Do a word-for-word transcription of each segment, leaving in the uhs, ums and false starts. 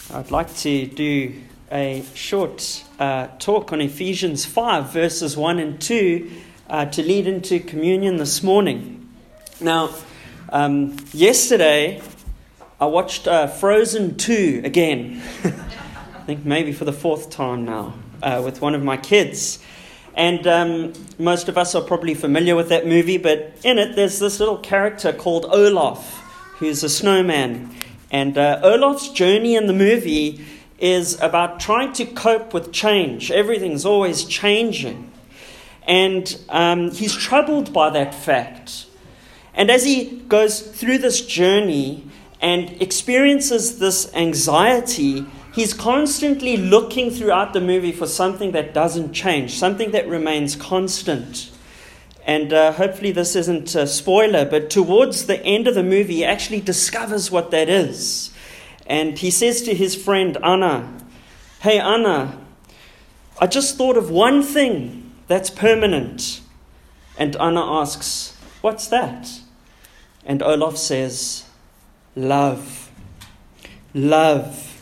I'd like to do a short uh, talk on Ephesians five, verses one and two, uh, to lead into communion this morning. Now, um, yesterday I watched uh, Frozen two again. I think maybe for the fourth time now, uh, with one of my kids. And um, most of us are probably familiar with that movie, but in it there's this little character called Olaf, who's a snowman. And uh, Olaf's journey in the movie is about trying to cope with change. Everything's always changing. And um, he's troubled by that fact. And as he goes through this journey and experiences this anxiety, he's constantly looking throughout the movie for something that doesn't change, something that remains constant. And uh, hopefully this isn't a spoiler, but towards the end of the movie, he actually discovers what that is. And he says to his friend Anna, "Hey Anna, I just thought of one thing that's permanent." And Anna asks, "What's that?" And Olaf says, "Love. Love."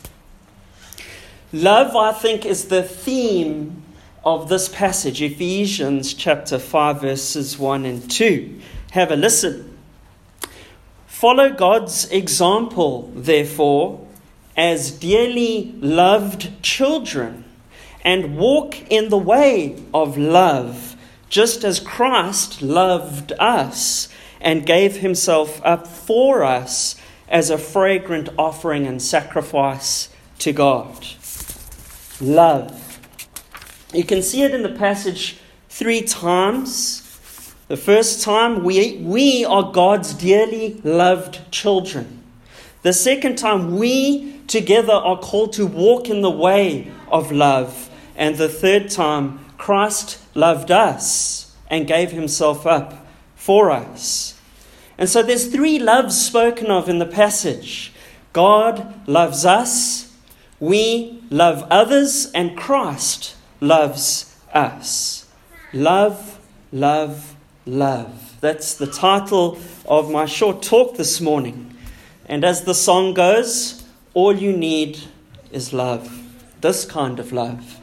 Love, I think, is the theme of this passage, Ephesians chapter five, verses one and two. Have a listen. "Follow God's example, therefore, as dearly loved children, and walk in the way of love, just as Christ loved us and gave himself up for us as a fragrant offering and sacrifice to God." Love. You can see it in the passage three times. The first time, we, we are God's dearly loved children. The second time, we together are called to walk in the way of love. And the third time, Christ loved us and gave himself up for us. And so there's three loves spoken of in the passage. God loves us, we love others, and Christ loves us. Love, love, love. That's the title of my short talk this morning. And as the song goes, all you need is love. This kind of love.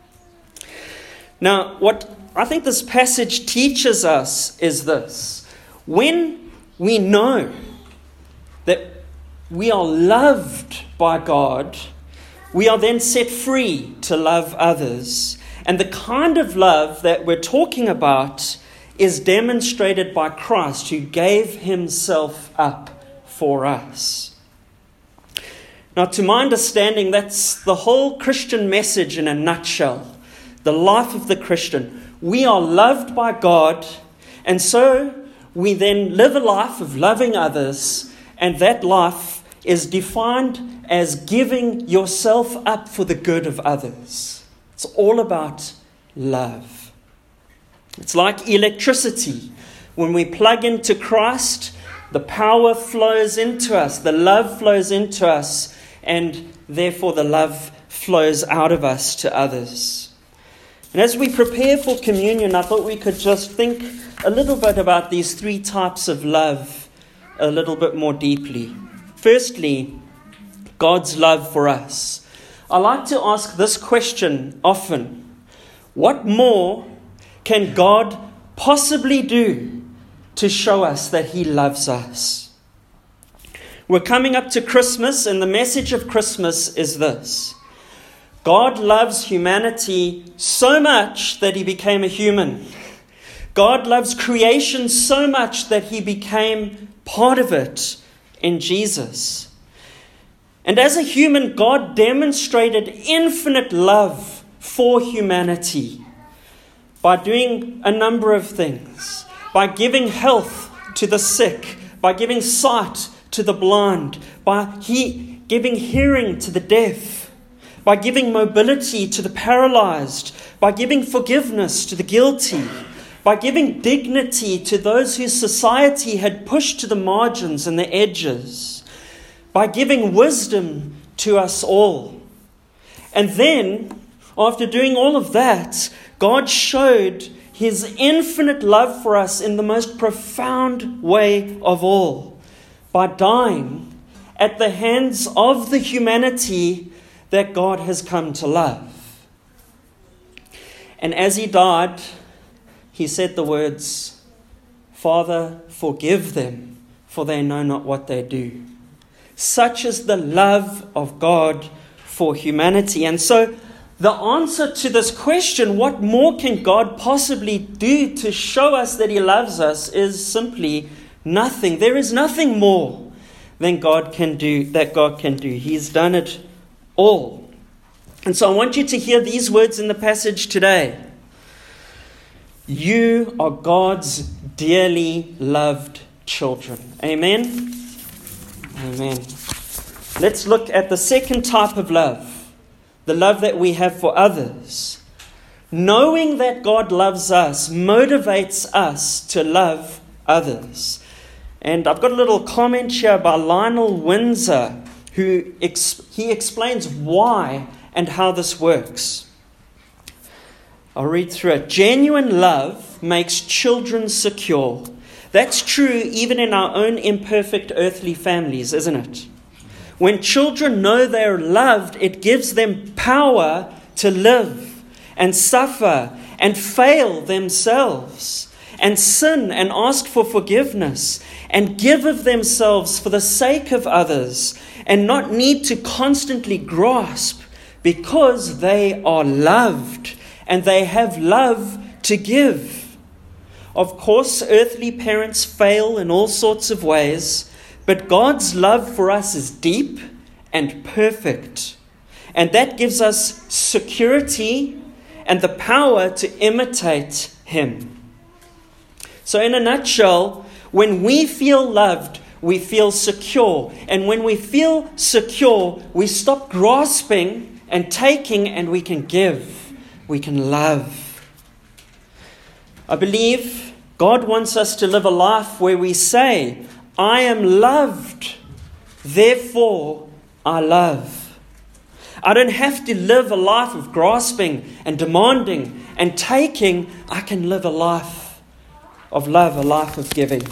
Now, what I think this passage teaches us is this. When we know that we are loved by God, we are then set free to love others. And the kind of love that we're talking about is demonstrated by Christ, who gave himself up for us. Now, to my understanding, that's the whole Christian message in a nutshell. The life of the Christian. We are loved by God, and so we then live a life of loving others, and that life is defined as giving yourself up for the good of others. It's all about love. It's like electricity. When we plug into Christ, the power flows into us, the love flows into us, and therefore the love flows out of us to others. And as we prepare for communion, I thought we could just think a little bit about these three types of love a little bit more deeply. Firstly, God's love for us. I like to ask this question often. What more can God possibly do to show us that he loves us? We're coming up to Christmas, and the message of Christmas is this. God loves humanity so much that he became a human. God loves creation so much that he became part of it in Jesus. And as a human, God demonstrated infinite love for humanity by doing a number of things. By giving health to the sick, by giving sight to the blind, by he giving hearing to the deaf, by giving mobility to the paralyzed, by giving forgiveness to the guilty, by giving dignity to those whose society had pushed to the margins and the edges, by giving wisdom to us all. And then, after doing all of that, God showed his infinite love for us in the most profound way of all, by dying at the hands of the humanity that God has come to love. And as he died, he said the words, "Father, forgive them, for they know not what they do." Such is the love of God for humanity. And so the answer to this question, what more can God possibly do to show us that he loves us, is simply nothing. There is nothing more than God can do, that God can do. He's done it all. And so I want you to hear these words in the passage today. You are God's dearly loved children. Amen? Amen. Let's look at the second type of love. The love that we have for others. Knowing that God loves us motivates us to love others. And I've got a little comment here by Lionel Windsor, who ex- he explains why and how this works. I'll read through it. Genuine love makes children secure. That's true even in our own imperfect earthly families, isn't it? When children know they're loved, it gives them power to live and suffer and fail themselves and sin and ask for forgiveness and give of themselves for the sake of others and not need to constantly grasp, because they are loved and they have love to give. Of course, earthly parents fail in all sorts of ways, but God's love for us is deep and perfect. And that gives us security and the power to imitate him. So in a nutshell, when we feel loved, we feel secure. And when we feel secure, we stop grasping and taking, and we can give. We can love. I believe God wants us to live a life where we say, I am loved, therefore I love. I don't have to live a life of grasping and demanding and taking. I can live a life of love, a life of giving.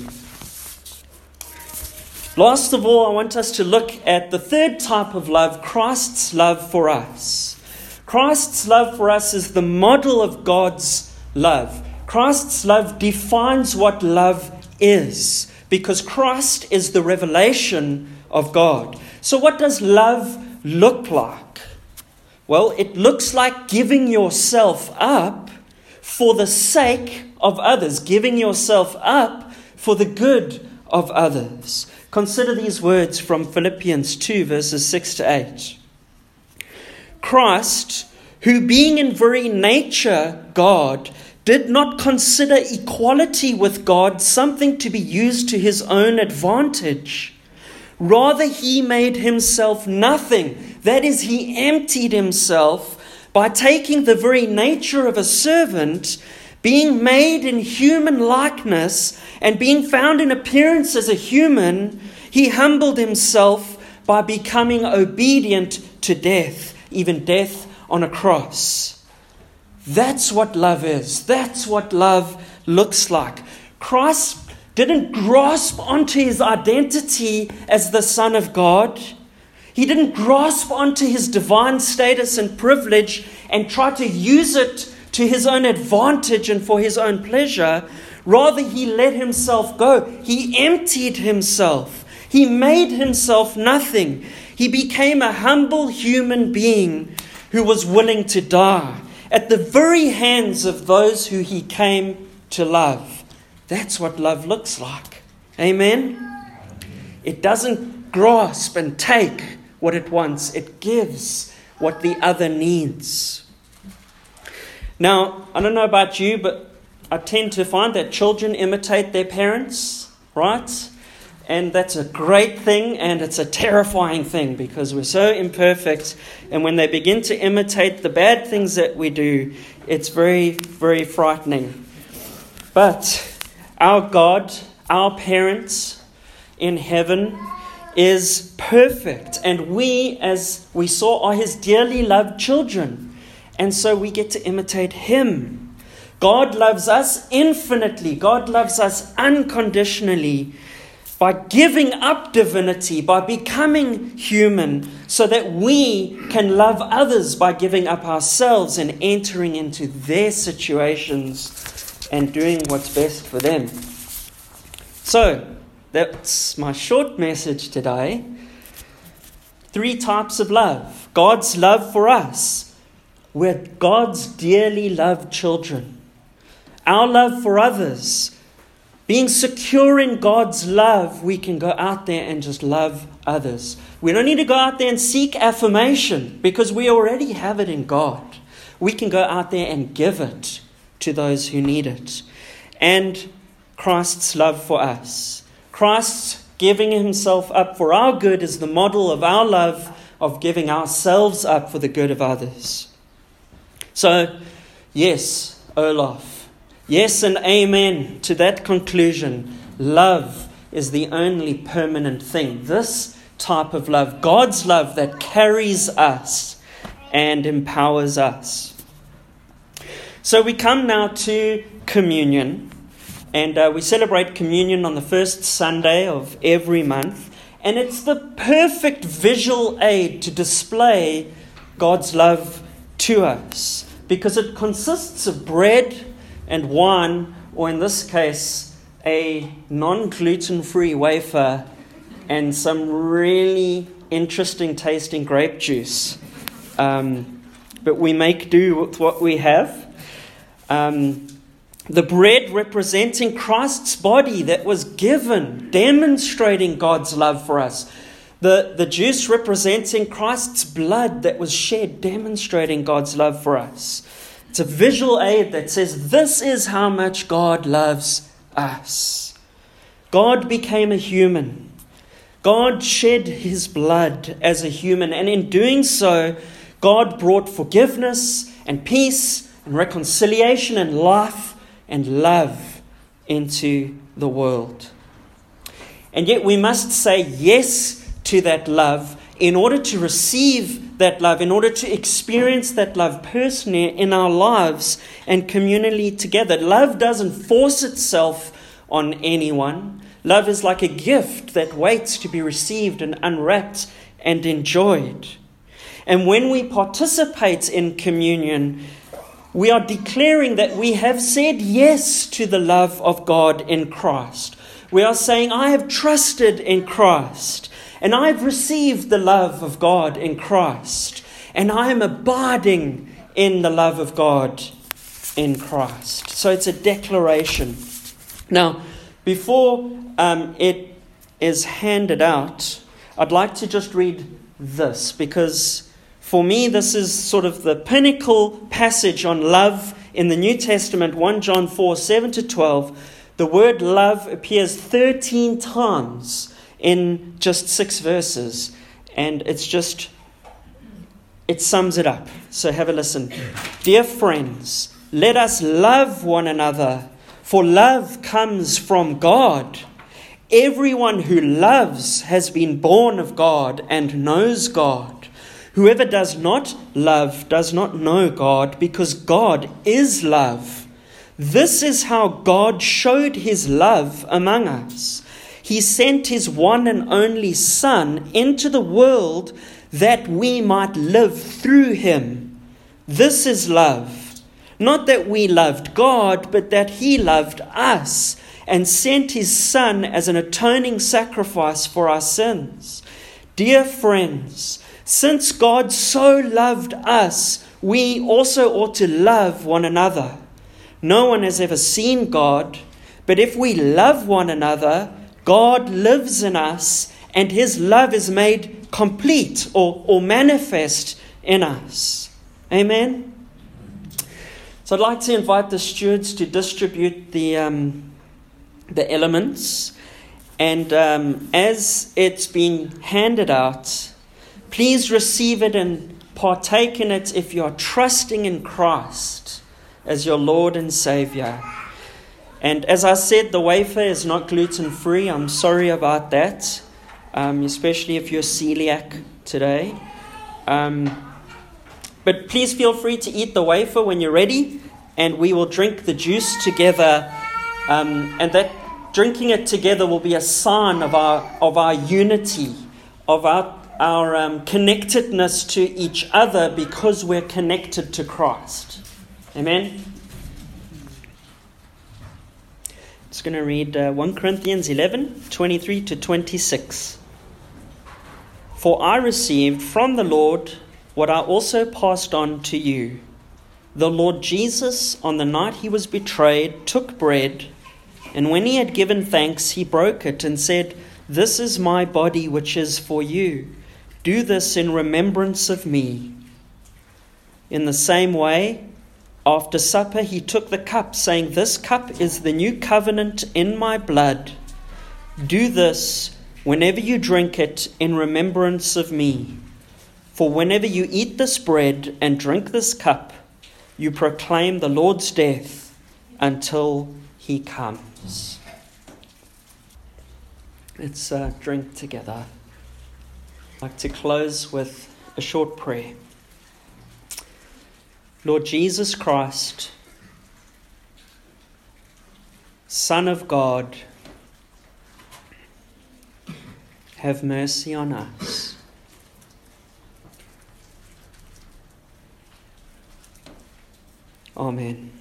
Last of all, I want us to look at the third type of love, Christ's love for us. Christ's love for us is the model of God's love. Christ's love defines what love is, because Christ is the revelation of God. So what does love look like? Well, it looks like giving yourself up for the sake of others, giving yourself up for the good of others. Consider these words from Philippians two, verses six to eight. Christ, who being in very nature God, did not consider equality with God something to be used to his own advantage. Rather, he made himself nothing. That is, he emptied himself by taking the very nature of a servant, being made in human likeness, and being found in appearance as a human. He humbled himself by becoming obedient to death, even death on a cross. That's what love is. That's what love looks like. Christ didn't grasp onto his identity as the Son of God. He didn't grasp onto his divine status and privilege and try to use it to his own advantage and for his own pleasure. Rather, he let himself go. He emptied himself. He made himself nothing. He became a humble human being who was willing to die at the very hands of those who he came to love. That's what love looks like. Amen? It doesn't grasp and take what it wants. It gives what the other needs. Now, I don't know about you, but I tend to find that children imitate their parents, right? And that's a great thing, and it's a terrifying thing, because we're so imperfect. And when they begin to imitate the bad things that we do, it's very, very frightening. But our God, our parents in heaven, is perfect. And we, as we saw, are his dearly loved children. And so we get to imitate him. God loves us infinitely. God loves us unconditionally. by giving up divinity, by becoming human, so that we can love others by giving up ourselves and entering into their situations and doing what's best for them. So, that's my short message today. Three types of love. God's love for us. We're God's dearly loved children. Our love for others. Being secure in God's love, we can go out there and just love others. We don't need to go out there and seek affirmation because we already have it in God. We can go out there and give it to those who need it. And Christ's love for us. Christ giving himself up for our good is the model of our love of giving ourselves up for the good of others. So, yes, Olaf. Yes and amen to that conclusion. Love is the only permanent thing. This type of love, God's love that carries us and empowers us. So we come now to communion. And uh, we celebrate communion on the first Sunday of every month. And it's the perfect visual aid to display God's love to us. Because it consists of bread and wine, or in this case, a non-gluten-free wafer and some really interesting tasting grape juice. Um, but we make do with what we have. Um, the bread representing Christ's body that was given, demonstrating God's love for us. The, the juice representing Christ's blood that was shed, demonstrating God's love for us. It's a visual aid that says this is how much God loves us. God became a human. God shed his blood as a human. And in doing so, God brought forgiveness and peace and reconciliation and life and love into the world. And yet we must say yes to that love in order to receive that love, in order to experience that love personally in our lives and communally together. Love doesn't force itself on anyone. Love is like a gift that waits to be received and unwrapped and enjoyed. And when we participate in communion, we are declaring that we have said yes to the love of God in Christ. We are saying, I have trusted in Christ. And I've received the love of God in Christ. And I am abiding in the love of God in Christ. So it's a declaration. Now, before um, it is handed out, I'd like to just read this. Because for me, this is sort of the pinnacle passage on love in the New Testament. First John four, seven to twelve. The word love appears thirteen times in just six verses, and it's just, it sums it up. So have a listen. Dear friends, let us love one another, for love comes from God. Everyone who loves has been born of God and knows God. Whoever does not love does not know God, because God is love. This is how God showed his love among us. He sent his one and only Son into the world that we might live through him. This is love. Not that we loved God, but that he loved us and sent his Son as an atoning sacrifice for our sins. Dear friends, since God so loved us, we also ought to love one another. No one has ever seen God, but if we love one another, God lives in us, and his love is made complete or, or manifest in us. Amen? So I'd like to invite the stewards to distribute the, um, the elements. And um, as it's been handed out, please receive it and partake in it if you are trusting in Christ as your Lord and Savior. And as I said, the wafer is not gluten-free. I'm sorry about that, um, especially if you're celiac today. Um, but please feel free to eat the wafer when you're ready, and we will drink the juice together. Um, and that drinking it together will be a sign of our of our unity, of our our um, connectedness to each other because we're connected to Christ. Amen. Just going to read uh, First Corinthians eleven, twenty-three to twenty-six. For I received from the Lord what I also passed on to you. The Lord Jesus, on the night he was betrayed, took bread, and when he had given thanks, he broke it and said, "This is my body which is for you. Do this in remembrance of me." In the same way, after supper, he took the cup, saying, "This cup is the new covenant in my blood. Do this whenever you drink it in remembrance of me. For whenever you eat this bread and drink this cup, you proclaim the Lord's death until he comes." Let's uh, drink together. I'd like to close with a short prayer. Lord Jesus Christ, Son of God, have mercy on us. Amen.